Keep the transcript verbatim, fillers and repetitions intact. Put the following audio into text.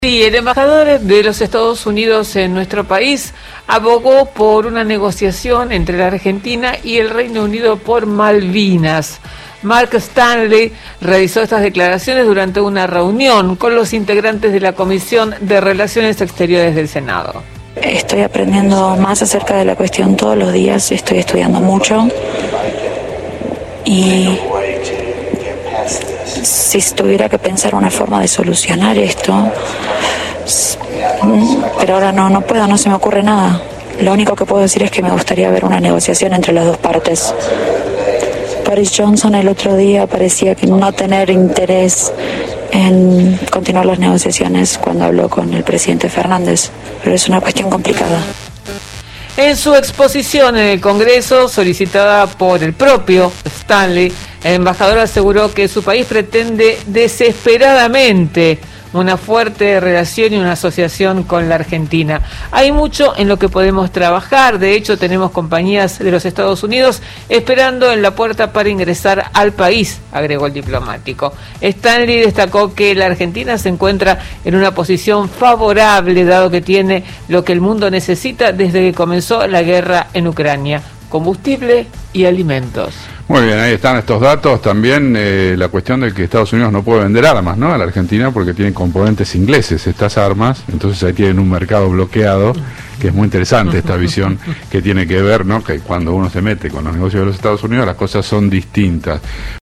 Sí, el embajador de los Estados Unidos en nuestro país abogó por una negociación entre la Argentina y el Reino Unido por Malvinas. Mark Stanley realizó estas declaraciones durante una reunión con los integrantes de la Comisión de Relaciones Exteriores del Senado. Estoy aprendiendo más acerca de la cuestión todos los días, estoy estudiando mucho y si tuviera que pensar una forma de solucionar esto, pero ahora no, no puedo, no se me ocurre nada. Lo único que puedo decir es que me gustaría ver una negociación entre las dos partes. Boris Johnson el otro día parecía que no tener interés en continuar las negociaciones cuando habló con el presidente Fernández, pero es una cuestión complicada. En su exposición en el Congreso, solicitada por el propio Stanley, el embajador aseguró que su país pretende desesperadamente una fuerte relación y una asociación con la Argentina. Hay mucho en lo que podemos trabajar, de hecho tenemos compañías de los Estados Unidos esperando en la puerta para ingresar al país, agregó el diplomático. Stanley destacó que la Argentina se encuentra en una posición favorable, dado que tiene lo que el mundo necesita desde que comenzó la guerra en Ucrania: combustible y alimentos. Muy bien, ahí están estos datos. También eh, la cuestión de que Estados Unidos no puede vender armas, ¿no?, a la Argentina porque tienen componentes ingleses estas armas, entonces ahí tienen un mercado bloqueado, que es muy interesante esta visión que tiene que ver, ¿no?, que cuando uno se mete con los negocios de los Estados Unidos las cosas son distintas.